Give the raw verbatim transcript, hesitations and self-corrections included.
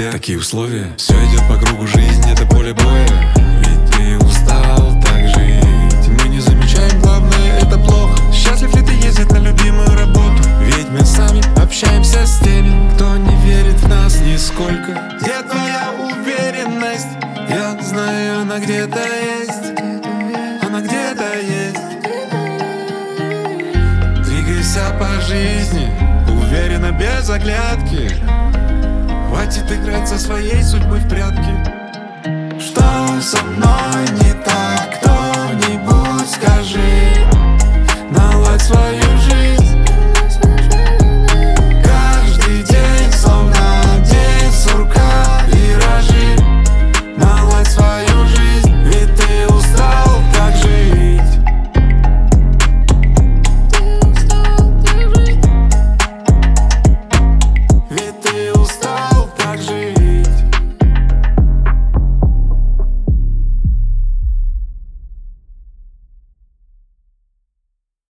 условия, такие условия. Все идет по кругу, жизнь это поле боя. Ведь ты устал так жить. Мы не замечаем, главное это плохо. Счастлив ли ты ездить на любимую работу? Ведь мы сами общаемся с теми, кто не верит в нас нисколько. Где твоя уверенность? Я знаю, она где-то есть. Она где-то есть. Двигайся по жизни, уверенно, без оглядки. Хватит играть со своей судьбой в прятки. Что со мной не так? Кто-нибудь скажи.